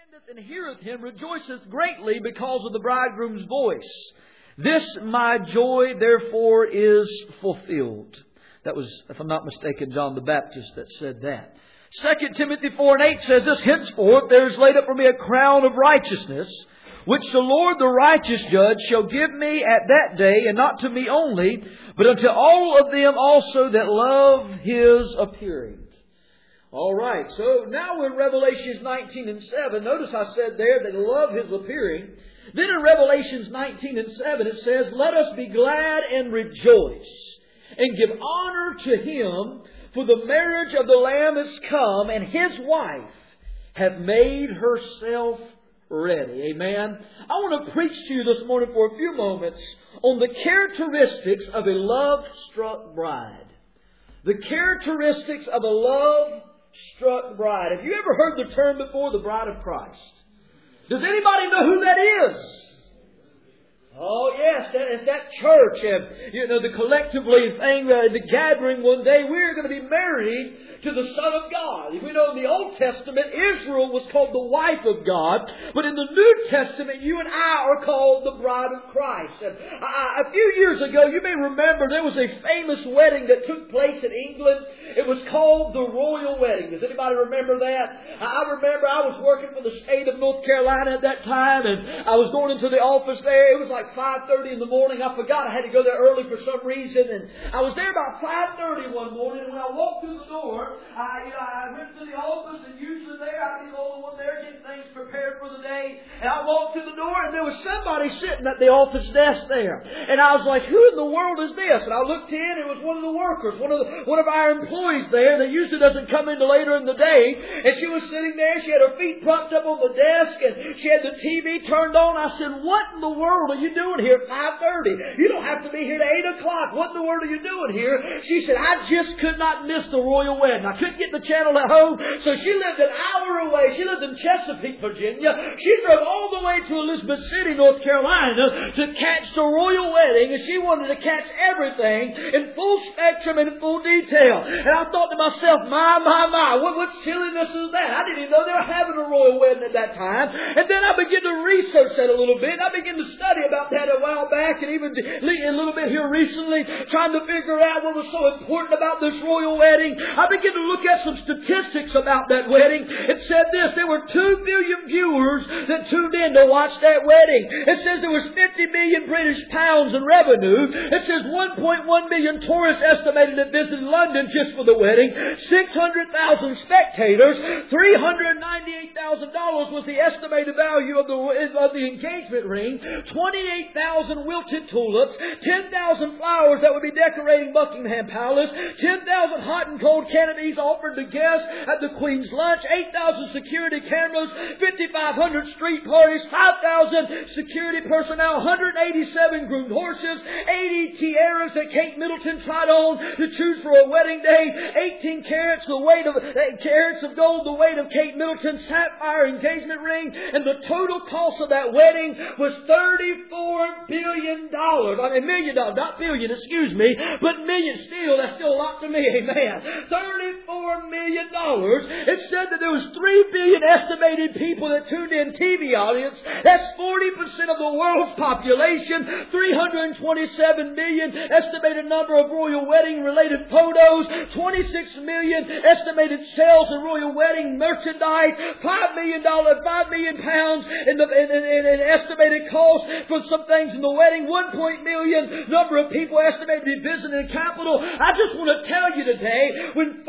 standeth and heareth him rejoiceth greatly because of the bridegroom's voice. This my joy therefore is fulfilled. That was, if I'm not mistaken, John the Baptist that said that. 2 Timothy 4:8 says this, henceforth there is laid up for me a crown of righteousness, which the Lord the righteous judge shall give me at that day, and not to me only, but unto all of them also that love His appearing. All right, so now we're in Revelations 19 and 7. Notice I said there that love His appearing. Then in Revelations 19 and 7 it says, let us be glad and rejoice, and give honor to Him, for the marriage of the Lamb is come, and His wife hath made herself ready. Amen. I want to preach to you this morning for a few moments on the characteristics of a love-struck bride. The characteristics of a love-struck bride. Have you ever heard the term before, the bride of Christ? Does anybody know who that is? Oh yes, it's that church, and the collectively thing, the gathering one day. We're going to be married to the Son of God. We know in the Old Testament, Israel was called the wife of God, but in the New Testament, you and I are called the bride of Christ. And a few years ago, you may remember there was a famous wedding that took place in England. It was called the Royal Wedding. Does anybody remember that? I remember I was working for the state of North Carolina at that time, and I was going into the office there. It was like 5:30 in the morning. I forgot I had to go there early for some reason, and I was there about 5:30 one morning, and when I walked through the door, I went to the office, and usually there I'd be the only one there getting things prepared for the day. And I walked through the door, and there was somebody sitting at the office desk there. And I was like, who in the world is this? And I looked in, it was one of the workers, one of our employees there that usually doesn't come in till later in the day. And she was sitting there, she had her feet propped up on the desk, and she had the TV turned on. I said, what in the world are you doing here at 5:30? You don't have to be here at 8 o'clock. What in the world are you doing here? She said, I just could not miss the royal wedding. I couldn't get the channel at home, so she lived an hour away. She lived in Chesapeake, Virginia. She drove all the way to Elizabeth City, North Carolina, to catch the royal wedding, and she wanted to catch everything in full spectrum and in full detail. And I thought to myself, my, what silliness is that? I didn't even know they were having a royal wedding at that time. And then I began to research that a little bit. I began to study about that a while back, and even a little bit here recently, trying to figure out what was so important about this royal wedding. I began to look at some statistics about that wedding. It said this, there were 2 billion viewers that tuned in to watch that wedding. It says there was 50 million British pounds in revenue. It says 1.1 million tourists estimated that visited London just for the wedding. 600,000 spectators. $398,000 was the estimated value of the engagement ring. 28,000 wilted tulips. 10,000 flowers that would be decorating Buckingham Palace. 10,000 hot and cold canopies offered to guests at the Queen's lunch, 8,000 security cameras, 5,500 street parties, 5,000 security personnel, 187 groomed horses, 80 tiaras that Kate Middleton tried on to choose for a wedding day, 18 carats of gold, the weight of Kate Middleton's sapphire engagement ring, and the total cost of that wedding was $34 billion. I mean, $1 million, not billion, excuse me, but million still. That's still a lot to me, amen. $34 million. It said that there was 3 billion estimated people that tuned in TV audience. That's 40% of the world's population. 327 million estimated number of royal wedding related photos. 26 million estimated sales of royal wedding merchandise. $5 million pounds in estimated cost for some things in the wedding. 1 million number of people estimated to be visiting the capital. I just want to tell you today, when 40%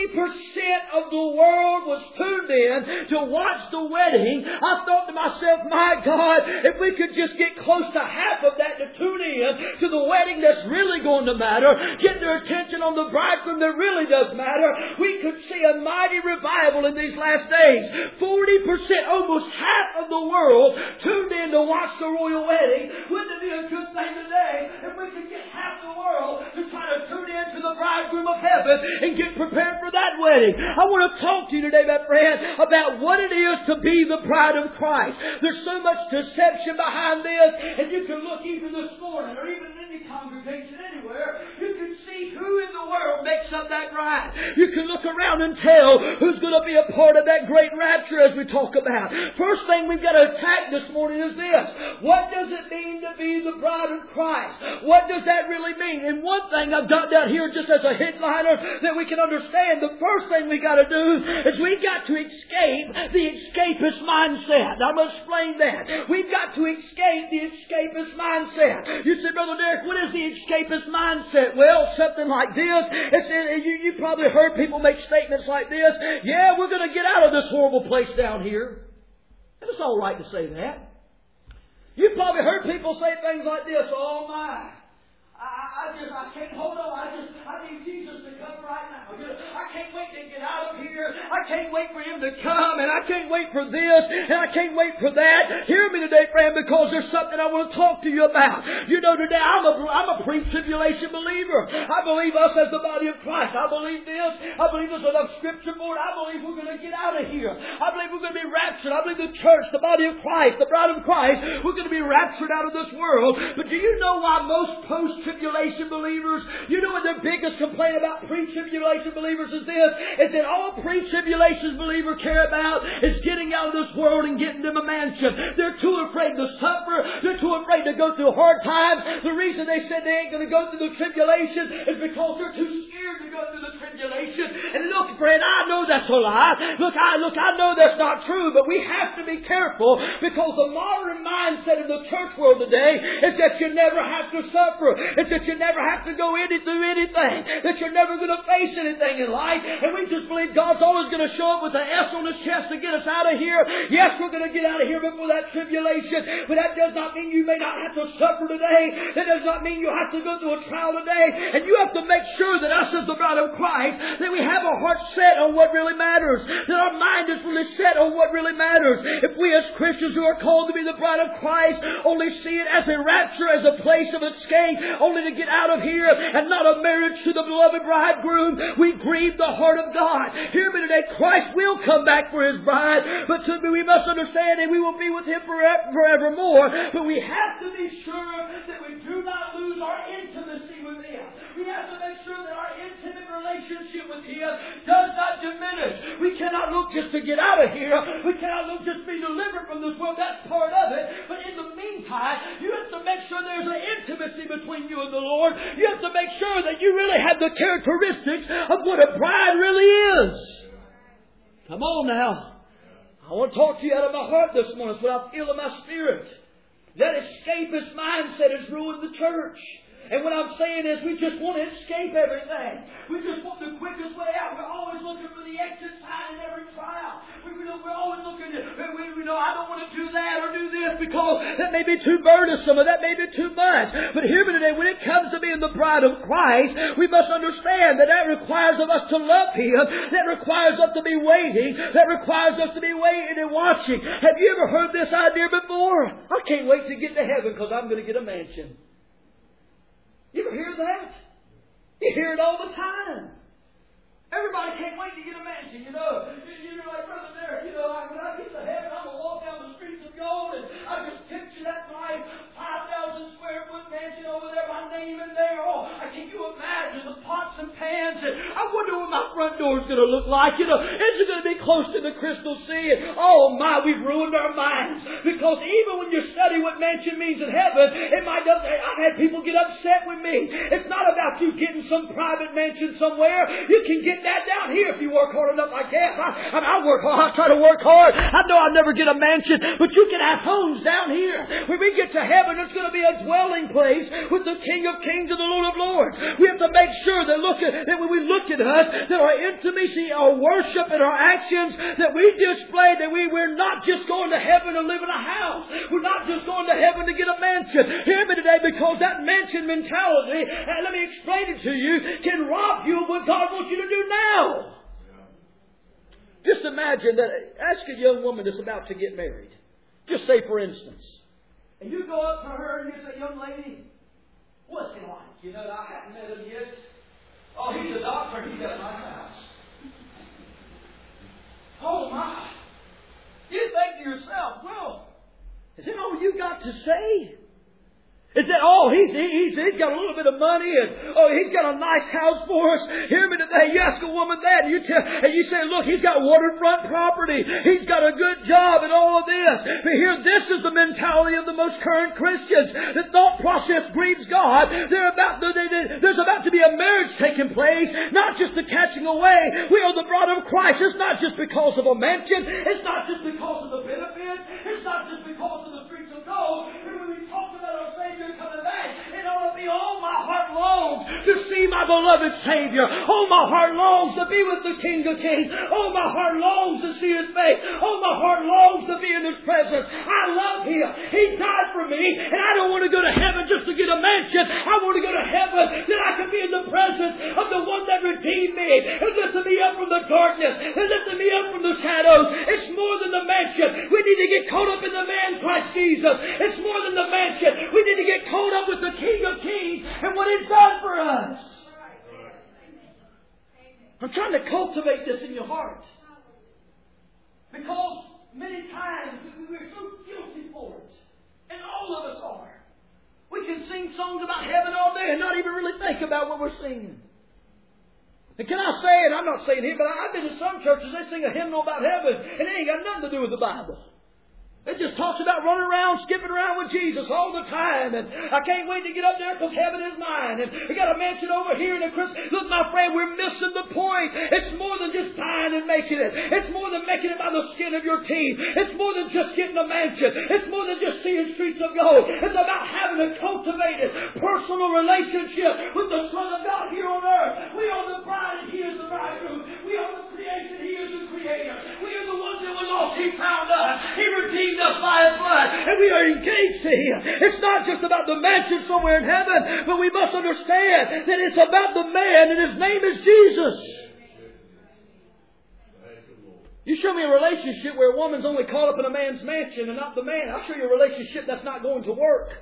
of the world was tuned in to watch the wedding, I thought to myself, my God, if we could just get close to half of that to tune in to the wedding that's really going to matter, get their attention on the bridegroom that really does matter, we could see a mighty revival in these last days. 40%, almost half of the world tuned in to watch the royal wedding. Wouldn't it be a good thing today if we could get half the world to try to tune in to the bridegroom of heaven and get prepared for that wedding? I want to talk to you today, my friend, about what it is to be the bride of Christ. There's so much deception behind this, and you can look even this morning or even in any congregation anywhere, you can see who in the world makes up that bride. You can look around and tell who's going to be a part of that great rapture as we talk about. First thing we've got to attack this morning is this. What does it mean to be the bride of Christ? What does that really mean? And one thing I've got down here just as a headliner that we can understand, the first thing we got to do is we've got to escape the escapist mindset. I'm going to explain that. We've got to escape the escapist mindset. You say, Brother Derek, what is the escapist mindset? Well, something like this. You probably heard people make statements like this. Yeah, we're going to get out of this horrible place down here. And it's all right to say that. You've probably heard people say things like this. Oh my, I can't hold on. I need Jesus to come right now. I can't wait to get out of here. I can't wait for Him to come, and I can't wait for this, and I can't wait for that. Hear me today, friend, because there's something I want to talk to you about. You know, today I'm a pre-tribulation believer. I believe us as the body of Christ. I believe this. I believe there's enough Scripture for it. I believe we're going to get out of here. I believe we're going to be raptured. I believe the church, the body of Christ, the bride of Christ, we're going to be raptured out of this world. But do you know why most post-tribulation believers, you know what their biggest complaint about pre-tribulation believers is this, is that all pre-tribulation believers care about is getting out of this world and getting them a mansion. They're too afraid to suffer. They're too afraid to go through hard times. The reason they said they ain't going to go through the tribulation is because they're too scared to go through the tribulation. And look, friend, I know that's a lie. Look, I know that's not true, but we have to be careful because the modern mindset of the church world today is that you never have to suffer. It's that you never have to go through anything. That you're never going to face anything in life. And we just believe God's always going to show up with an S on His chest to get us out of here. Yes, we're going to get out of here before that tribulation. But that does not mean you may not have to suffer today. That does not mean you have to go through a trial today. And you have to make sure that us as the bride of Christ, that we have our heart set on what really matters. That our mind is really set on what really matters. If we as Christians who are called to be the bride of Christ only see it as a rapture, as a place of escape, only to get out of here and not a marriage to the beloved bridegroom, we grieve the heart of God. Hear me today, Christ will come back for His bride, but we must understand that we will be with Him forevermore. But we have to be sure that we do not lose our intimacy with Him. We have to make sure that our intimate relationship with Him does not diminish. We cannot look just to get out of here. We cannot look just to be delivered from this world. That's part of it. But in the meantime, you have to make sure there's an intimacy between you and the Lord. You have to make sure that you really have the characteristics of what a bride really is. Come on now. I want to talk to you out of my heart this morning. It's what I feel in my spirit. That escapist mindset has ruined the church. And what I'm saying is we just want to escape everything. We just want the quickest way out. We're always looking for the exit sign in every trial. We're always looking at, I don't want to do that or do this because that may be too burdensome or that may be too much. But hear me today, when it comes to being the bride of Christ, we must understand that requires of us to love Him. That requires us to be waiting. That requires us to be waiting and watching. Have you ever heard this idea before? I can't wait to get to heaven because I'm going to get a mansion. You ever hear that? You hear it all the time. Everybody can't wait to get a mansion, you know. You're like, Brother Derek, when I get to heaven, I'm going to walk down the streets of gold and I just picture that nice 5,000 square foot mansion over there, my name in there. Oh, can you imagine the pots and pans? And I wonder what my front door is going to look like. Is it going to be close to the crystal sea? And, oh my, we've ruined our minds. Because even when you study what mansion means in heaven, I've had people get upset with me. It's not about you getting some private mansion somewhere. You can get that down here if you work hard enough, I guess. I work hard. I try to work hard. I know I'll never get a mansion, but you can have homes down here. When we get to heaven, it's going to be a dwelling place with the King of Kings and the Lord of Lords. We have to make sure that when we look at us, that our intimacy, our worship, and our actions, that we display that we're not just going to heaven to live in a house. We're not just going to heaven to get a mansion. Hear me today, because that mansion mentality, and let me explain it to you, can rob you of what God wants you to do now. Just imagine that. Ask a young woman that's about to get married. Just say, for instance, and you go up to her and you say, young lady, what's he like? I haven't met him yet. Oh, he's a doctor. He's at my house. Oh my. You think to yourself, well, is that all you got to say? It's that, he's got a little bit of money and, he's got a nice house for us. Hear me today. You ask a woman that and you say, look, he's got waterfront property. He's got a good job and all of this. But here, this is the mentality of the most current Christians. The thought process grieves God. There's about to be a marriage taking place, not just the catching away. We are the bride of Christ. It's not just because of a mansion. It's not just because of the benefits. It's not just because of the streets of gold. But when we talk about our Savior coming back, it ought to be, my heart longs to see my beloved Savior. My heart longs to be with the King of Kings. My heart longs to see His face. My heart longs to be in His presence. I love Him. He died for me, and I don't want to go to heaven just to get a mansion. I want to go to heaven that I can be in the presence of the one that redeemed me and lifted me up from the darkness and lifted me up from the shadows. It's more than the mansion. We need to get caught up in the man Christ Jesus. It's more than the mansion. We need to get caught up with the King of Kings and what He's done for us. I'm trying to cultivate this in your heart. Because many times we're so guilty for it. And all of us are. We can sing songs about heaven all day and not even really think about what we're singing. And can I say, and I'm not saying here, but I've been to some churches, they sing a hymnal about heaven, and it ain't got nothing to do with the Bible. It just talks about running around, skipping around with Jesus all the time. And I can't wait to get up there because heaven is mine. And we got a mansion over here in the Christmas. Look, my friend, we're missing the point. It's more than just dying and making it. It's more than making it by the skin of your teeth. It's more than just getting a mansion. It's more than just seeing streets of gold. It's about having a cultivated personal relationship with the Son of God here on earth. We are the bride and He is the bridegroom. We are the creation. He is the creator. We are the ones that were lost. He found us. He redeemed us by His blood, and we are engaged to Him. It's not just about the mansion somewhere in heaven, but we must understand that it's about the man, and His name is Jesus. You show me a relationship where a woman's only caught up in a man's mansion and not the man. I'll show you a relationship that's not going to work.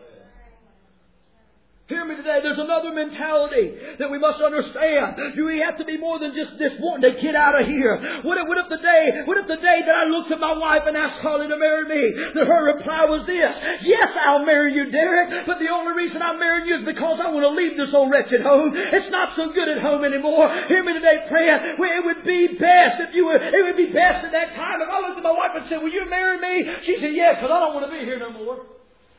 Hear me today. There's another mentality that we must understand. Do we have to be more than just this wanting to get out of here? What if the day that I looked at my wife and asked Holly to marry me, that her reply was this: yes, I'll marry you, Derek, but the only reason I'm marrying you is because I want to leave this old wretched home. It's not so good at home anymore. Hear me today, friend. It would be best it would be best at that time if I looked at my wife and said, will you marry me? She said, yes, because I don't want to be here no more.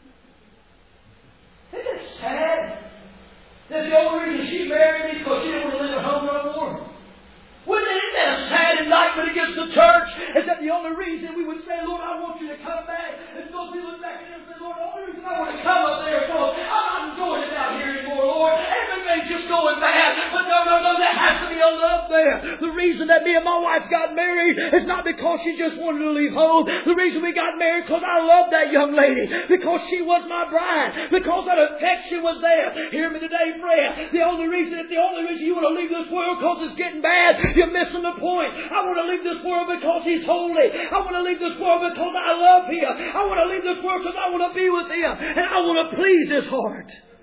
Isn't it sad that the only reason she married me is because she didn't want to live at home no more? Isn't that a sad indictment against the church? Is that the only reason we would say, Lord, I want you to come back? And so we look back at him and say, Lord, the only reason I want to come up there is because I'm not enjoying it out here anymore, Lord. Everything's just going bad. But no, there has to be a love there. The reason that me and my wife got married is not because she just wanted to leave home. The reason we got married is because I loved that young lady. Because she was my bride. Because that affection was there. Hear me today, friend. The only reason you want to leave this world because it's getting bad, you're missing the point. I want to leave this world because He's holy. I want to leave this world because I love Him. I want to leave this world because I want to be with Him. And I want to please His heart.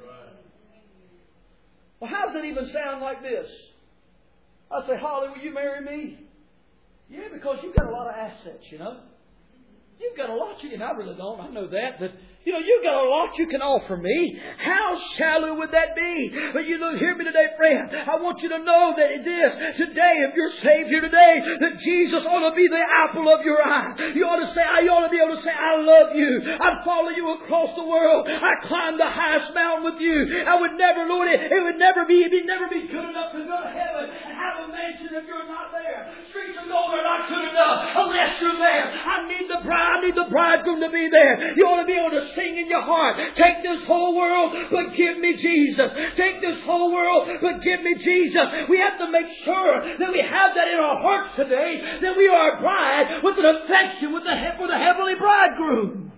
Well, how does it even sound like this? I say, Holly, will you marry me? Yeah, because you've got a lot of assets, you know. You've got a lot. I really don't. I know that. But, you've got a lot you can offer me. How shallow would that be? But hear me today, friend. I want you to know that today, if you're saved here today, that Jesus ought to be the apple of your eye. You ought to be able to say, I love you. I'd follow you across the world. I'd climb the highest mountain with you. I would never, Lord, it would never be good enough to go to heaven and have a mansion if you're not there. Streets of gold are not good enough unless you're there. I need the bridegroom to be there. You ought to be able to sing in your heart, take this whole world, but give me Jesus. Take this whole world, but give me Jesus. We have to make sure that we have that in our hearts today, that we are a bride with an affection for the heavenly bridegroom.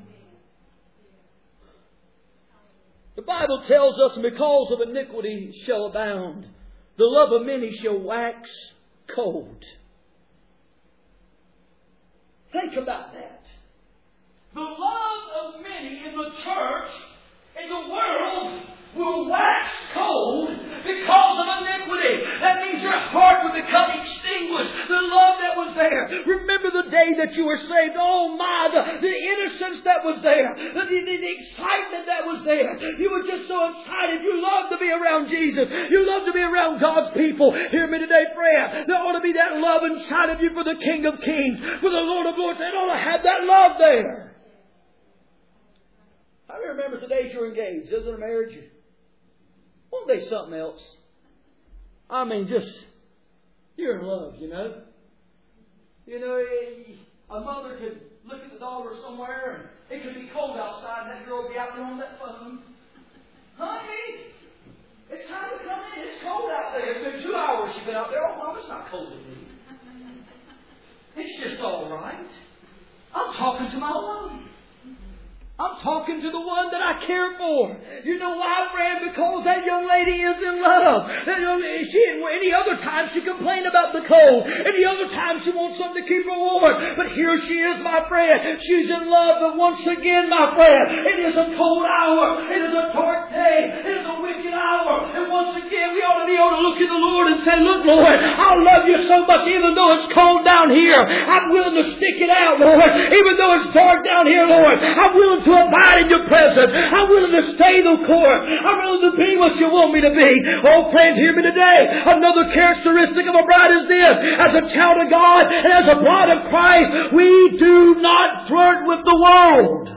The Bible tells us, and because of iniquity shall abound, the love of many shall wax cold. Think about that. The love of many in the church, in the world, will wax cold because of iniquity. That means your heart would become extinguished. The love that was there. Remember the day that you were saved. Oh my, the innocence that was there. The excitement that was there. You were just so excited. You loved to be around Jesus. You loved to be around God's people. Hear me today, friend. There ought to be that love inside of you for the King of Kings, for the Lord of Lords. They ought to have that love there. I remember the days you were engaged. Isn't it marriage? Won't they something else? I mean, just, you're in love, you know. You know, a mother could look at the daughter somewhere and it could be cold outside and that girl would be out there on that phone. Honey, it's time to come in. It's cold out there. It's been 2 hours she's been out there. Oh, Mom, it's not cold in me. It's just all right. I'm talking to my wife. I'm talking to the one that I care for. You know why, friend? Because that young lady is in love. Any other time she complained about the cold. Any other time she wants something to keep her warm. But here she is, my friend. She's in love. But once again, my friend, it is a cold hour. It is a dark day. It is a wicked hour. And once again, we ought to be able to look at the Lord and say, look, Lord, I love you so much. Even though it's cold down here, I'm willing to stick it out, Lord. Even though it's dark down here, Lord, I'm willing to abide in your presence. I'm willing to stay the course. I'm willing to be what you want me to be. Oh, friend, hear me today. Another characteristic of a bride is this. As a child of God and as a bride of Christ, we do not flirt with the world.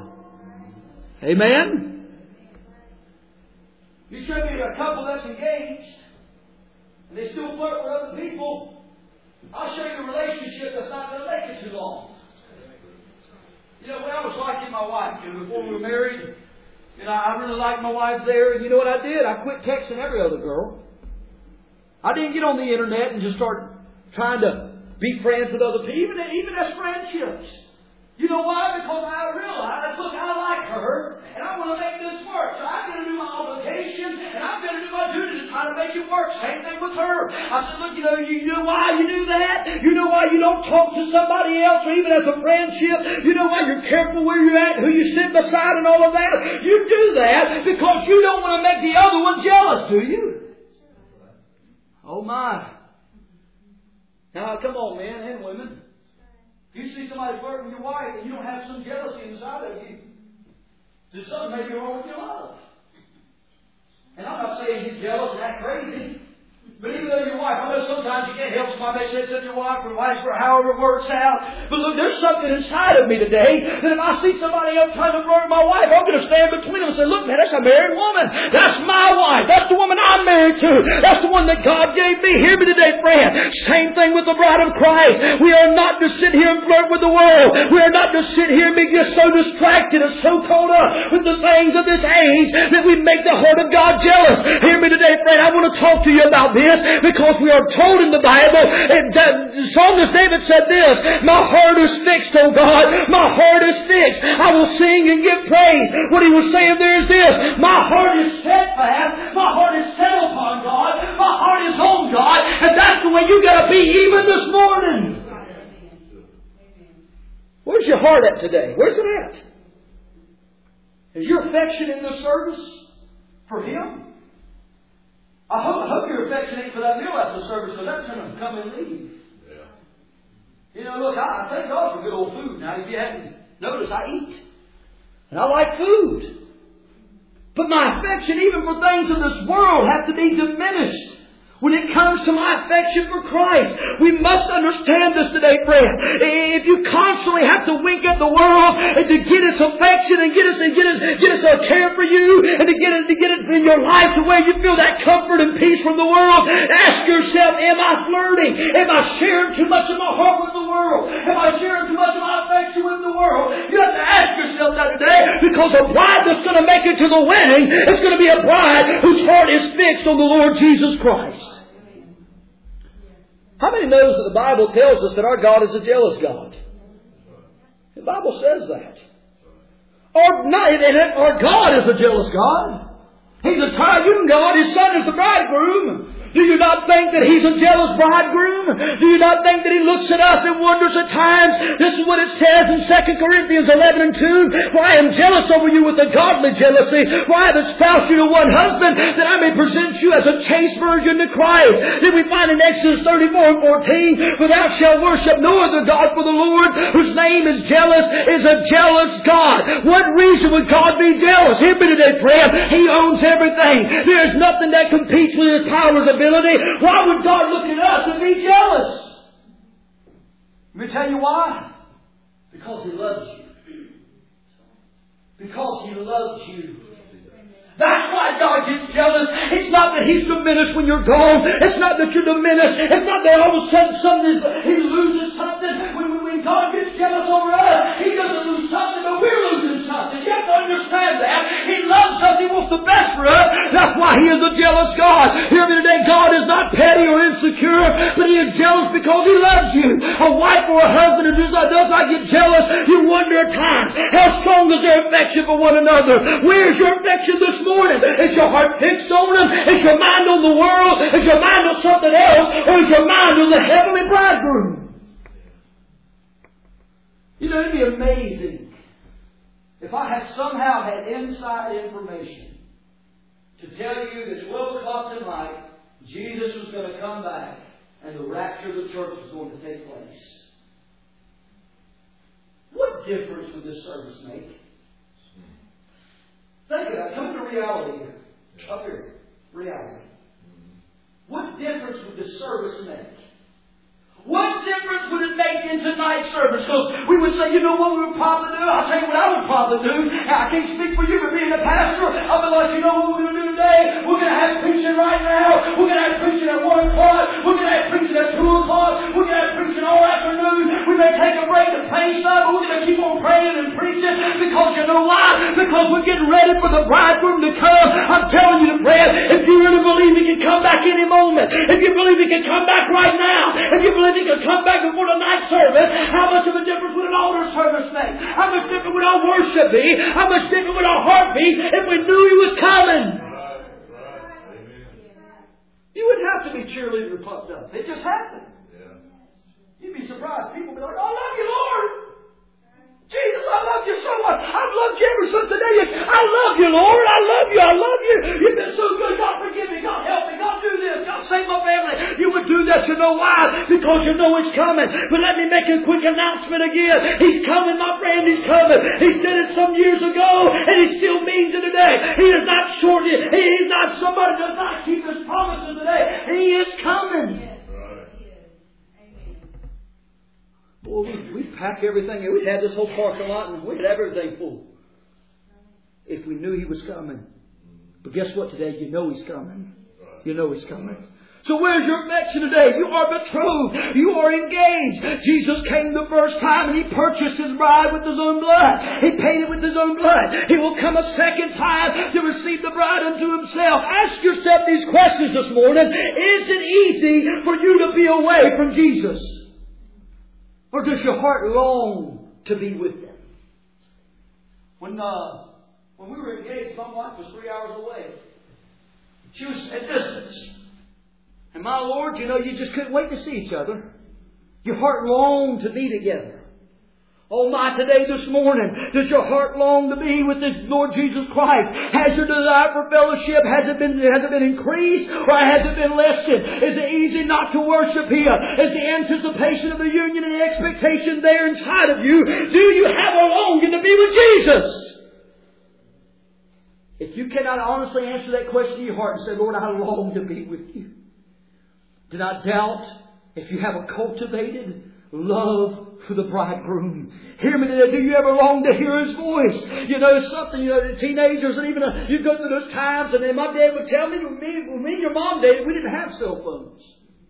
Amen? You show me a couple that's engaged and they still flirt with other people. I'll show you a relationship that's not going to make it too long. You know, when I was liking my wife, before we were married, I really liked my wife there. And you know what I did? I quit texting every other girl. I didn't get on the internet and just start trying to be friends with other people, even as friendships. You know why? Because I realized, look, I like her, and I want to make this work. So I'm going to do my obligation, and I'm going to do my duty to try to make it work. Same thing with her. I said, look, you know why you do that? You know why you don't talk to somebody else, or even as a friendship? You know why you're careful where you're at, who you sit beside, and all of that? You do that because you don't want to make the other one jealous, do you? Oh, my. Now, come on, men and women. If you see somebody flirting with your wife and you don't have some jealousy inside of you, there's something maybe wrong with your love. And I'm not saying you're jealous and act crazy. But even though your wife, I know sometimes you can't help somebody that says your wife or vice versa, however it works out. But look, there's something inside of me today that if I see somebody else trying to flirt with my wife, I'm going to stand between them and say, look, man, that's a married woman. That's my wife. That's the woman I'm married to. That's the one that God gave me. Hear me today, friend. Same thing with the bride of Christ. We are not to sit here and flirt with the world. We are not to sit here and be just so distracted and so caught up with the things of this age that we make the heart of God jealous. Hear me today, friend. I want to talk to you about this. Because we are told in the Bible, the psalmist David said this, my heart is fixed, O God, my heart is fixed. I will sing and give praise. What he was saying there is this, my heart is steadfast, my heart is set upon God, my heart is on God, and that's the way you got to be even this morning. Where's your heart at today? Where's it at? Is your affection in this service for Him? I hope you're affectionate for that meal after the service, because that's going to come and leave. Yeah. You know, look, I thank God for good old food. Now, if you hadn't noticed, I eat. And I like food. But my affection, even for things of this world, have to be diminished when it comes to my affection for Christ. We must understand this today, friend. If you constantly have to wink at the world and to get its affection and get its care for you and to get it in your life to where you feel that comfort and peace from the world, ask yourself, am I flirting? Am I sharing too much of my heart with the world? Am I sharing too much of my affection with the world? You have to ask yourself that today, because a bride that's going to make it to the wedding is going to be a bride whose heart is fixed on the Lord Jesus Christ. How many knows that the Bible tells us that our God is a jealous God? The Bible says that. Our God is a jealous God. He's a triune God. His Son is the bridegroom. Do you not think that He's a jealous bridegroom? Do you not think that He looks at us and wonders at times? This is what it says in 2 Corinthians 11 and 2. For I am jealous over you with a godly jealousy. For I have espoused you to one husband, that I may present you as a chaste virgin to Christ. Then we find in Exodus 34 and 14, for thou shalt worship no other God, for the Lord, whose name is jealous, is a jealous God. What reason would God be jealous? Hear me today, friend. He owns everything. There is nothing that competes with His power and ability. Why would God look at us and be jealous? Let me tell you why. Because He loves you. Because He loves you. That's why God gets jealous. It's not that He's diminished when you're gone. It's not that you're diminished. It's not that all of a sudden He loses something. When God gets jealous over us, He doesn't lose something, but we're losing something. You have to understand that. He loves us. He wants the best for us. That's why He is a jealous God. Hear me today. God is not petty or insecure, but He is jealous because He loves you. A wife or a husband who does not get jealous, you wonder at times, how strong is their affection for one another? Where's your affection this morning? Is your heart fixed on Him? Is your mind on the world? Is your mind on something else? Or is your mind on the heavenly bridegroom? You know, it'd be amazing if I had somehow had inside information to tell you that 12 o'clock tonight, Jesus was going to come back and the rapture of the church was going to take place. What difference would this service make? Think about it. Come to reality here. Up here. Reality. What difference would this service make? What difference would it make in tonight's service? Because we would say, you know what we would probably do? I'll tell you what I would probably do. I can't speak for you, but being a pastor, I'll be like, you know what we're going to do today? We're going to have preaching right now. We're going to have preaching at 1 o'clock. We're going to have preaching at 2 o'clock. We're going to have preaching all afternoon. We may take a break to pray some, but we're going to keep on praying and preaching. Because you know why? Because we're getting ready for the bridegroom to come. I'm telling you, friend, if you really believe He can come back any moment, if you believe He can come back right now, if you believe He can come back before the night service, how much of a difference would an altar service make? How much different would our worship be? How much different would our heart be if we knew He was coming? You wouldn't have to be cheerleader or puffed up. It just happened. You'd be surprised. People would be like, I love you, Lord. Jesus, I love you so much. I've loved you ever since the day I love you, Lord. I love you. I love you. You've been so good. God forgive me. God help me. God do this. God save my family. You would do that. You know why? Because you know it's coming. But let me make a quick announcement again. He's coming, my friend. He's coming. He said it some years ago, and He still means it today. He is not short. He's not somebody who does not keep His promises today. He is coming. Boy, we'd pack everything in. We'd have this whole parking lot and we'd have everything full. If we knew He was coming. But guess what today? You know He's coming. You know He's coming. So where's your affection today? You are betrothed. You are engaged. Jesus came the first time and He purchased His bride with His own blood. He paid it with His own blood. He will come a second time to receive the bride unto Himself. Ask yourself these questions this morning. Is it easy for you to be away from Jesus? Or does your heart long to be with Him? When we were engaged, my wife was 3 hours away. She was at distance. And my Lord, you know, you just couldn't wait to see each other. Your heart longed to be together. Oh my, today, this morning, does your heart long to be with the Lord Jesus Christ? Has your desire for fellowship, has it been increased or has it been lessened? Is it easy not to worship Him? Is the anticipation of the union and the expectation there inside of you? Do you have a longing to be with Jesus? If you cannot honestly answer that question in your heart and say, Lord, I long to be with you, do not doubt if you have a cultivated love for the bridegroom. Hear me today. Do you ever long to hear His voice? You know something, the teenagers and even you go through those times, and then my dad would tell me, when me and your mom did, we didn't have cell phones.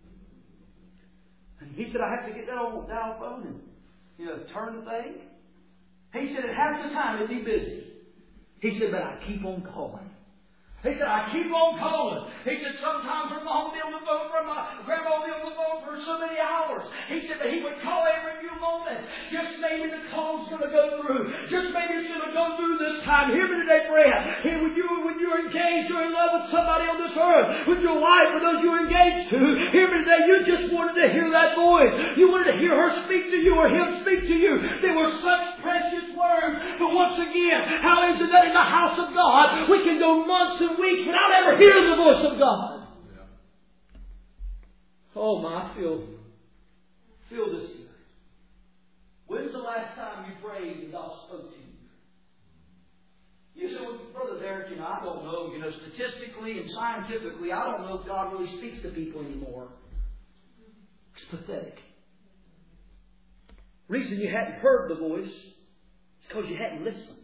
And he said, I have to get that old dial phone and, turn the thing. He said, at half the time it'd be busy. He said, but I keep on calling. He said, I keep on calling. He said, sometimes her mom will be on the phone for my grandma will be on the phone for so many hours. He said, but he would call every few moments. Just maybe the call's going to go through. Just maybe it's going to go through this time. Hear me today, friend. When you're engaged, you're in love with somebody on this earth, with your wife or those you're engaged to, hear me today, you just wanted to hear that voice. You wanted to hear her speak to you or him speak to you. They were such precious words. But once again, how is it that in the house of God, we can go months and weeks without ever hearing the voice of God? Oh my, I feel this here. When's the last time you prayed and God spoke to you? You say, well, Brother Derek, I don't know. Statistically and scientifically, I don't know if God really speaks to people anymore. It's pathetic. The reason you hadn't heard the voice is because you hadn't listened.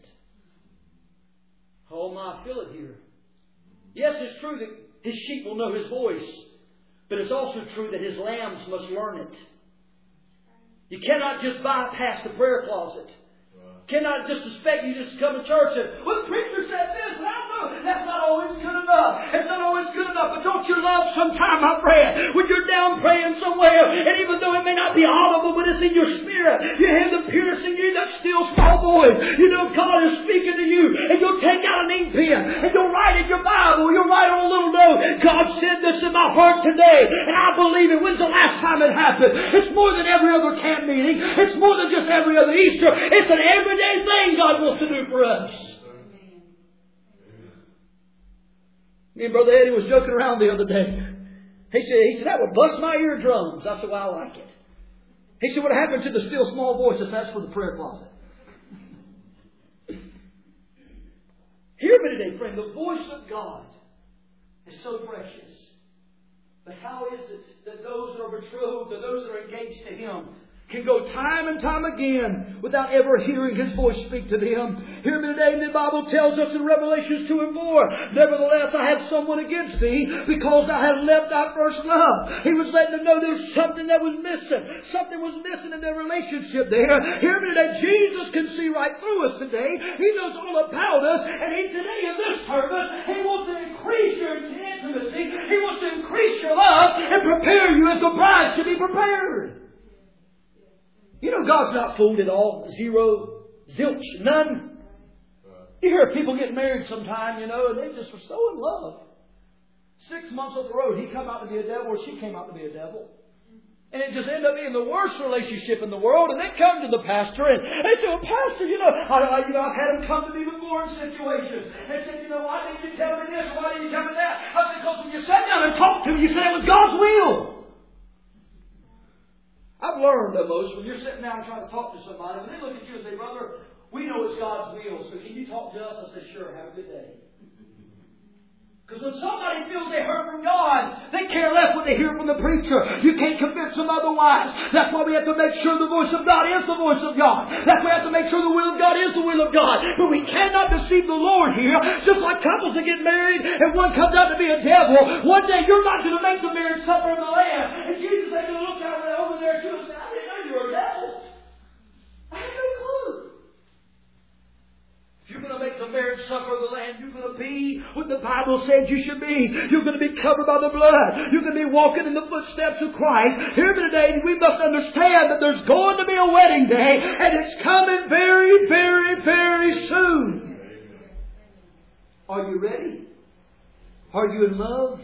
Oh my, I feel it here. Yes, it's true that His sheep will know His voice, but it's also true that His lambs must learn it. You cannot just bypass the prayer closet. Cannot just expect you just to come to church and, well, the preacher said this, and I don't know. That's not always good enough. It's not always good enough. But don't you love sometime, my friend, when you're down praying somewhere, and even though it may not be audible, but it's in your spirit, you hear the piercing you, that still small voice. You know God is speaking to you, and you'll take out an ink pen, and you'll write in your Bible, you'll write on a little note, God said this in my heart today, and I believe it. When's the last time it happened? It's more than every other camp meeting. It's more than just every other Easter. It's an everyday thing God wants to do for us. Me and Brother Eddie was joking around the other day. He said, that would bust my eardrums. I said, well, I like it. He said, what happened to the still small voice? I said, that's for the prayer closet. Hear me today, friend. The voice of God is so precious. But how is it that those that are betrothed, or those that are engaged to Him, can go time and time again without ever hearing His voice speak to them? Hear me today. The Bible tells us in Revelations 2 and 4, nevertheless I have someone against thee, because thou hast left thy first love. He was letting them know there was something that was missing. Something was missing in their relationship there. Hear me today. Jesus can see right through us today. He knows all about us. And today in this service, He wants to increase your intimacy. He wants to increase your love and prepare you as the bride should be prepared. You know God's not fooled at all. Zero, zilch, none. You hear people get married sometime, and they just were so in love. 6 months up the road, he come out to be a devil, or she came out to be a devil. And it just ended up being the worst relationship in the world. And they come to the pastor, and they say, well, Pastor, I've had them come to me before in situations. They said, why didn't you tell me this? Or why didn't you tell me that? I said, because when you sat down and talked to me, you said it was God's will. I've learned almost when you're sitting down trying to talk to somebody, when they look at you and say, brother, we know it's God's will, so can you talk to us? I say, sure, have a good day. Because when somebody feels they heard from God, they care less what they hear from the preacher. You can't convince them otherwise. That's why we have to make sure the voice of God is the voice of God. That's why we have to make sure the will of God is the will of God. But we cannot deceive the Lord here. Just like couples that get married and one comes out to be a devil. One day you're not going to make the marriage supper of the Lamb. And Jesus ain't going to look out over there at you and say, I didn't know you were a devil. I had no clue. If you're going to make the marriage supper of the Lamb, you're going to be what the Bible says you should be. You're going to be covered by the blood. You're going to be walking in the footsteps of Christ. Here today, we must understand that there's going to be a wedding day, and it's coming very, very, very soon. Are you ready? Are you in love?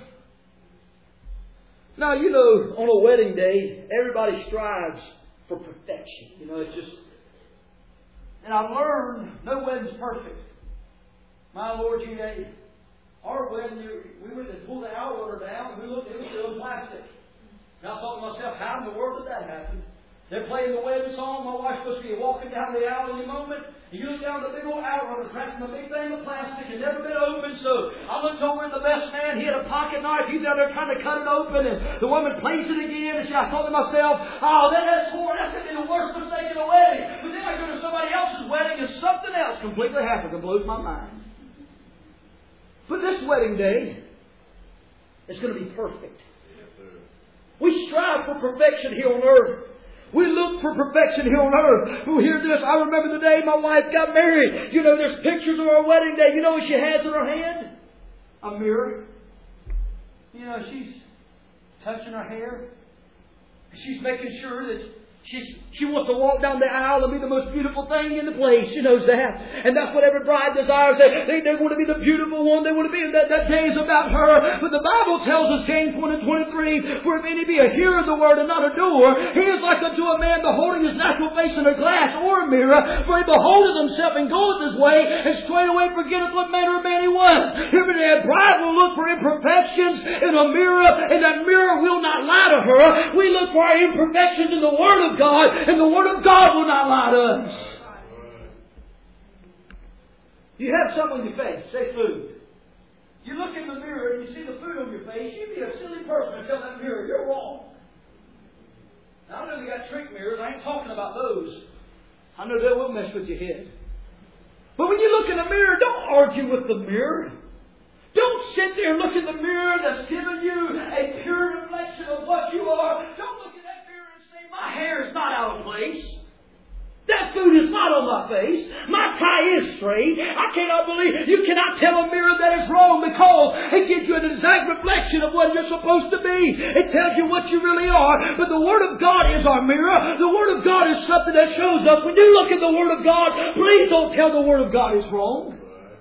Now, on a wedding day, everybody strives for perfection. It's just... And I've learned no wedding's perfect. My Lord, our wedding, we went and pulled the outrunner down, and we looked, it was still in plastic. And I thought to myself, how in the world did that happen? They're playing the wedding song. My wife's supposed to be walking down the aisle in a moment. And you look down the big old outrunner, cracking a big thing of plastic and never been opened. So I looked over at the best man. He had a pocket knife. He's out there trying to cut it open. And the woman placed it again. And I thought to myself, that's horrible. That's going to be the worst mistake in a wedding. But then I go to somebody else's wedding and something else completely happened that blows my mind. But this wedding day is going to be perfect. We strive for perfection here on earth. We look for perfection here on earth. Who hear this? I remember the day my wife got married. There's pictures of our wedding day. You know what she has in her hand? a mirror. You know, she's touching her hair. She's making sure that she wants to walk down the aisle and be the most beautiful thing in the place. She knows that. And that's what every bride desires. They want to be the beautiful one. They want to be, that day is about her. But the Bible tells us, James 1 and 23, for if any be a hearer of the word and not a doer, he is like unto a man beholding his natural face in a glass or a mirror. For he beholdeth himself and goeth his way, and straightway forgetteth what manner of man he was. Here a bride will look for imperfections in a mirror, and that mirror will not lie to her. We look for our imperfections in the Word of God, and the Word of God will not lie to us. You have something on your face, say food. You look in the mirror and you see the food on your face, you'd be a silly person to tell that mirror you're wrong. Now, I know you got trick mirrors. I ain't talking about those. I know they will mess with your head. But when you look in the mirror, don't argue with the mirror. Don't sit there and look in the mirror that's giving you a pure reflection of what you are. Don't look in that mirror and say, my hair is not out of place. That food is not on my face. My tie is straight. I cannot believe you cannot tell a mirror that is wrong, because it gives you an exact reflection of what you're supposed to be. It tells you what you really are. But the Word of God is our mirror. The Word of God is something that shows up. When you look at the Word of God, please don't tell the Word of God is wrong.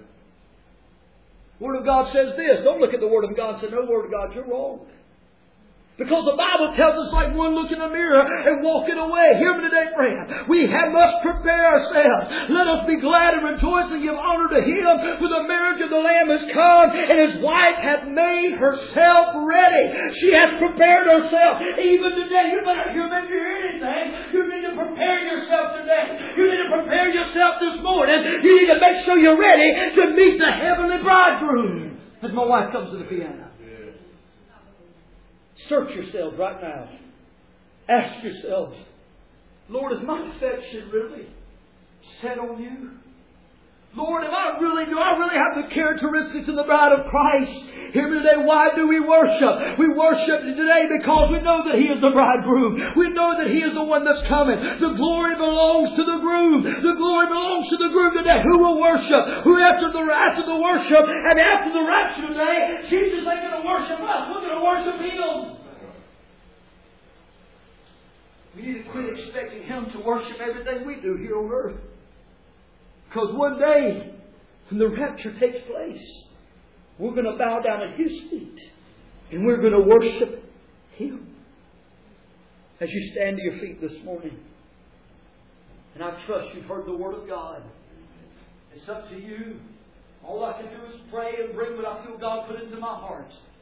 The Word of God says this. Don't look at the Word of God and say, no, Word of God, you're wrong. Because the Bible tells us like one looking in a mirror and walking away. Hear me today, friend. We must prepare ourselves. Let us be glad and rejoice and give honor to Him, for the marriage of the Lamb has come, and His wife hath made herself ready. She has prepared herself. Even today, you better hear anything. You need to prepare yourself today. You need to prepare yourself this morning. You need to make sure you're ready to meet the heavenly bridegroom. As my wife comes to the piano. Search yourselves right now. Ask yourselves, Lord, is my affection really set on you? Lord, do I really have the characteristics of the bride of Christ? Hear me today, why do we worship? We worship today because we know that He is the bridegroom. We know that He is the one that's coming. The glory belongs to the groom. The glory belongs to the groom today. Who will worship? Who after the worship and after the rapture today, Jesus ain't going to worship us. We're going to worship Him. We need to quit expecting Him to worship everything we do here on earth. Because one day, when the rapture takes place, we're going to bow down at His feet. And we're going to worship Him. As you stand to your feet this morning. And I trust you've heard the Word of God. It's up to you. All I can do is pray and bring what I feel God put into my heart.